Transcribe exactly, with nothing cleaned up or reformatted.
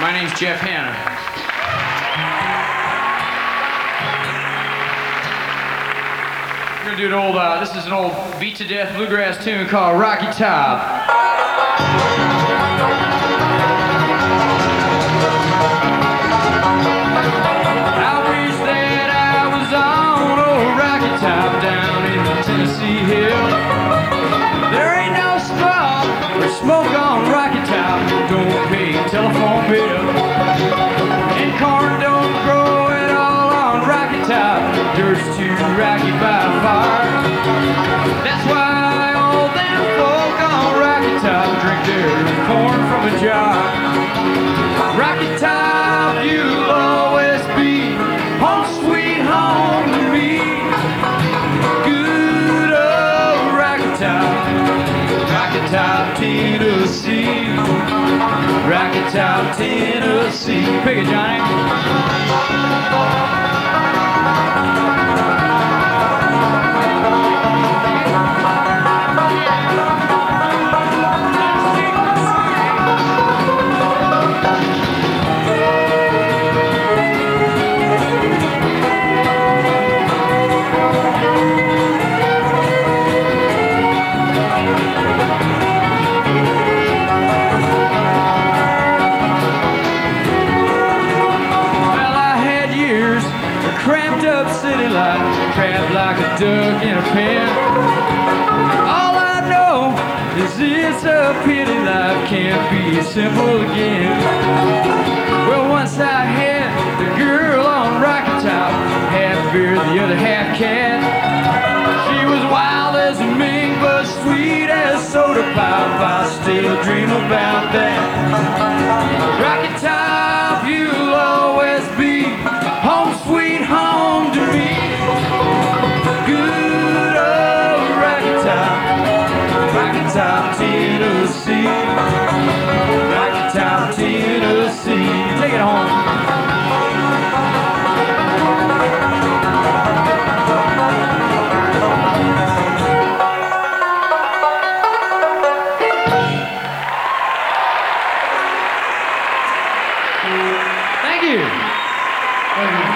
My name's Jeff Hanna. We're gonna do an old, uh, this is an old beat to death bluegrass tune called Rocky Top. I wish that I was on old Rocky Top down in the Tennessee hill. There ain't no smoke or smoke on Rocky Top. Don't pay telephone bill. And corn don't grow at all on Rocky Top. Dirt's too rocky by far. That's why all them folk on Rocky Top drink their corn from a jar. Rocky Top, you'll always be home sweet home to me. Good old Rocky Top, Rocky Top, Tennessee. Rocky Top, Tennessee. Pick it, Johnny. Cramped up city life, trapped like a duck in a pen. All I know is it's a pity life can't be simple again. Well, once I had the girl on Rocky Top, half beer, the other half cat. She was wild as a mink, but sweet as soda pop. I still dream about that. Rocky Top, you'll always be home sweet home to me. Good old Rocky Top, Rocky Top, Tennessee. Rocky Top, Tennessee. Take it home. Thank you. Thank you.